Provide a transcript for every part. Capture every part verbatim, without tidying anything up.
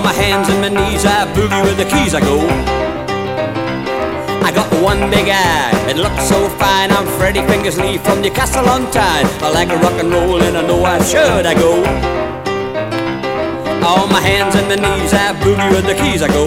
my hands and my knees, I boogie with the keys I go. I got one big eye, it looks so fine. I'm Freddie Fingersley from Newcastle on Tyne. I like a rock and roll and I know I should I go. On my hands and my knees, I boogie with the keys I go.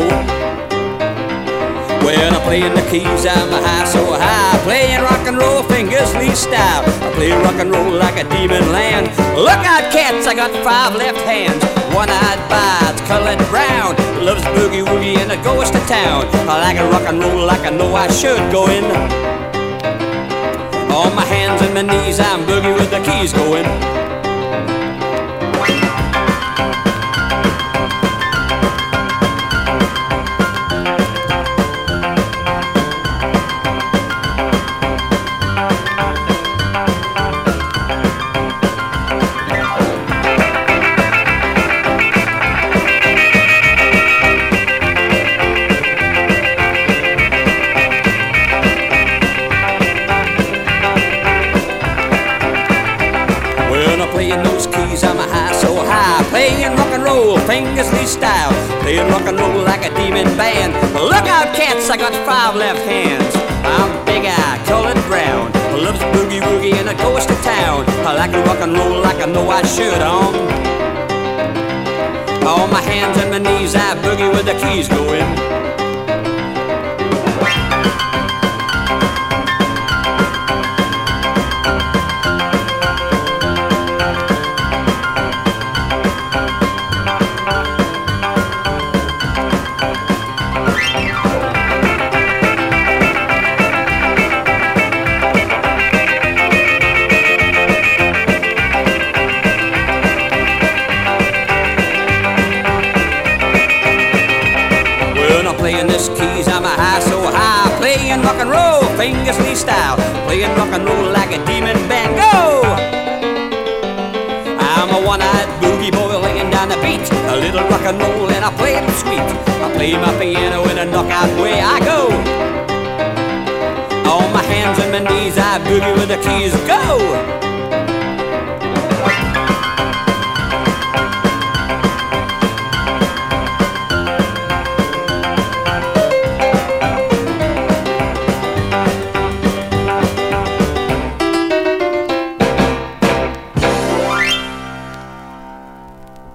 When I'm playing the keys, I'm high so high, playing rock and roll Fingersley style. I play rock and roll like a demon land. Look out, cats, I got five left hands. One-eyed bites, colored brown, loves boogie woogie and it goes to town. I like a rock and roll like I know I should go in. On my hands and my knees, I'm boogie with the keys going. Playing those keys, I'm a high so high, playing rock and roll Fingersley style, playing rock and roll like a demon band. Look out, cats, I got five left hands. I'm big-eyed, colored brown, loves boogie woogie and it goes to town. I like to rock and roll like I know I should. On on my hands and my knees, I boogie with the keys going. When I'm playing this keys, I'm a high so high, playing rock and roll Fingersley style, playing rock and roll like a demon band. Go! I'm a one-eyed boogie boy laying down the beat, a little rock and roll and I play it sweet. I play my piano in a knockout way I go. On my hands and my knees, I boogie with the keys. Go!